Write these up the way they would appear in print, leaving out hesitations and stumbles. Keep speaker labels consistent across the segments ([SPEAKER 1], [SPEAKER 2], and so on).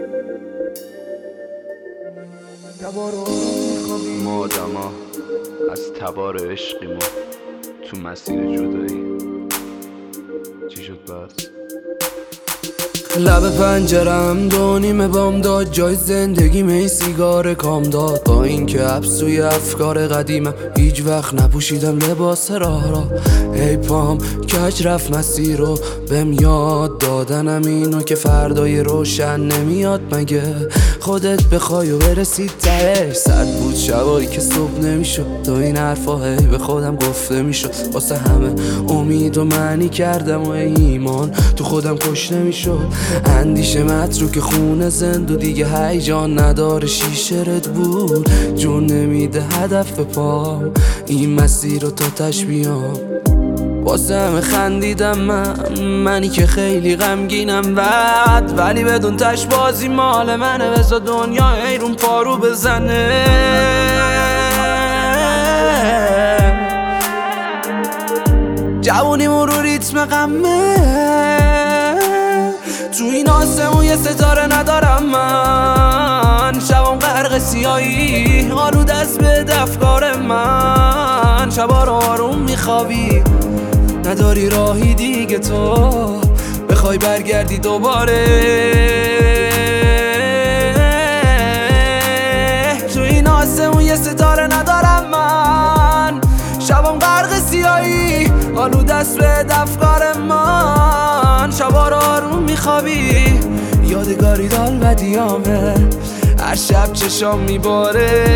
[SPEAKER 1] ما آدما از تبار عشقیم تو مسیر جدایی. چی شد بس؟
[SPEAKER 2] لب پنجرم 2 بام داد، جای زندگیم ای سیگار کام داد. با اینکه افسوی افکار قدیمم هیچ وقت نپوشیدم لباس راه را. ای پام کج رفت مسیر رو بهم یاد دادنم اینو که فردای روشن نمیاد. مگه خودت بخوای و برسید تهش؟ صد بود شبایی که صبح نمیشد تا این حرفا هی به خودم گفته میشد. واسه همه امید و معنی کردم و ایمان تو خودم کش نمیشد. اندیشه مترو که خونه زند و دیگه هیجان نداره. شیشه رد بود جون نمیده هدف به پام، این مسیر رو تا تش بیام. واسه همه خندیدم منی که خیلی غمگینم بعد، ولی بدون تش بازی مال منه. بذار دنیا ایرون پارو بزنه. جوونیمون رو ریتم غمه، تو این آسمون یه ستاره ندارم من. شبام غرق سیاهی آلود است به افکار من. شبا رو آروم میخوابی نداری راهی دیگه تو بخوای برگردی دوباره. تو این آسمون یه ستاره ندارم من. شبام غرق سیاهی آلود است به افکار من. شبا رو آروم میخوابی یادگاری دال و دیامه، هر شب چشام میباره.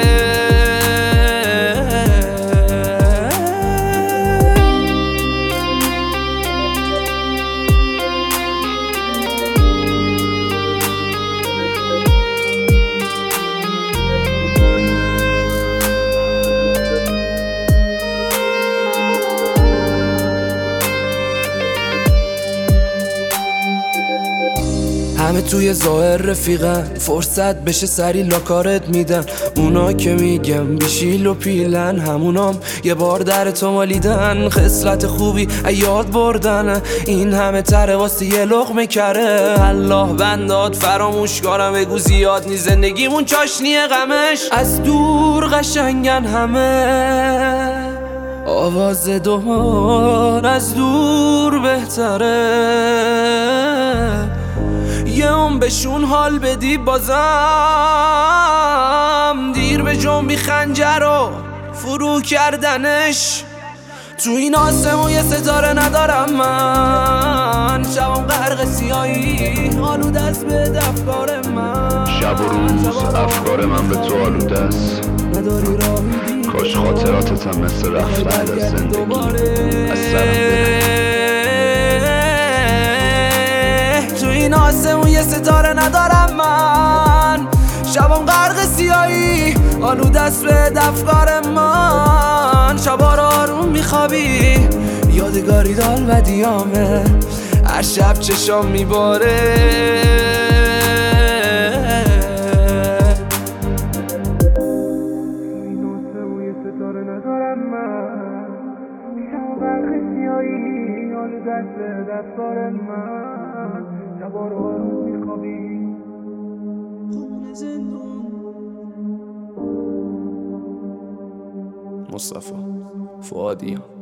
[SPEAKER 2] همه توی ظاهر رفیقن، فرصت بشه سری لاکارت میدن. اونا که میگم بیشیل و پیلن، همونام یه بار در تو مالیدن. خصلت خوبی یاد بردن، این همه تره واسه یه لقمه کره. الله بنداد فراموشکارم بگو زیاد نی زندگیمون چاشنی غمش. از دور قشنگن همه، آواز دوهار از دور بهتره. یه بهشون حال بدی بازم، دیر به جنبی خنجر رو فرو کردنش. تو این آسمون یه ستاره ندارم من. شبام غرق سیاهی آلود است به افکار من.
[SPEAKER 1] شب و روز افکار من به تو آلوده است.
[SPEAKER 2] نداری راهی
[SPEAKER 1] کاش خاطراتت هم مثل رفتن از زندگی از سرم بره.
[SPEAKER 2] تو این آسمون یه ستاره ندارم من. شبام غرق سیاهی آلود است به افکار من. شبا رو آروم میخوابی یادگاری دال و دیامه، هر شب چشام میباره. افکار من شبا رو آروم میخوابی خونه زندون. مصطفی فؤادیان.